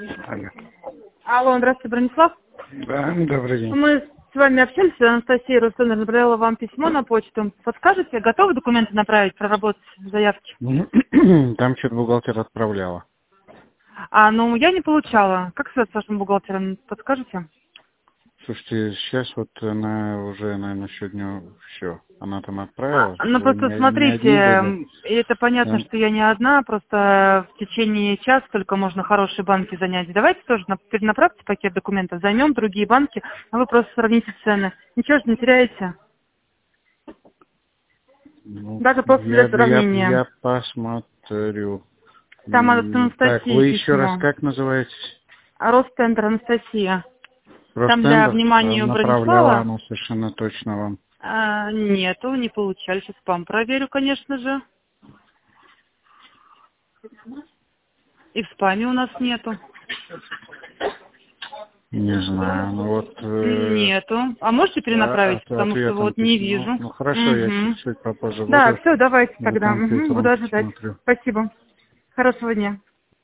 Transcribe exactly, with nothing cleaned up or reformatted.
Алло. Алло, здравствуйте, Бронислав. Да, добрый день. Мы с вами общались, Анастасия Рустамовна направила вам письмо на почту. Подскажете, готовы документы направить, проработать заявки? Там что-то бухгалтер отправляла. А, ну, я не получала. Как связаться с вашим бухгалтером, подскажете? Слушайте, сейчас вот она уже, наверное, сегодня все. Она там отправила. А, ну, Вы просто не, не смотрите, одни были. это понятно, Эм, что я не одна, просто в течение часа только можно хорошие банки занять. Давайте тоже на- перенаправьте пакет документов, займем другие банки, а вы просто сравните цены. Ничего же не теряете, ну, даже я, после я, сравнения. я посмотрю. Там от М, Так, Анастасии вы еще раз письмо. как называетесь? Ростендер Анастасия. Там для Ростендер? А, внимания направляла Бронислава она совершенно точно вам. а, нету, не получали. Сейчас спам проверю, конечно же. И в спаме у нас нету. Не знаю, ну вот э, Нету. А можете а- перенаправить, от- потому что ответом вот не письмо. вижу. Ну хорошо, я Угу. чуть-чуть попозже Да, буду все, давайте за тогда. Мгм, буду компьютером ожидать. посмотрю. Спасибо. Хорошего дня.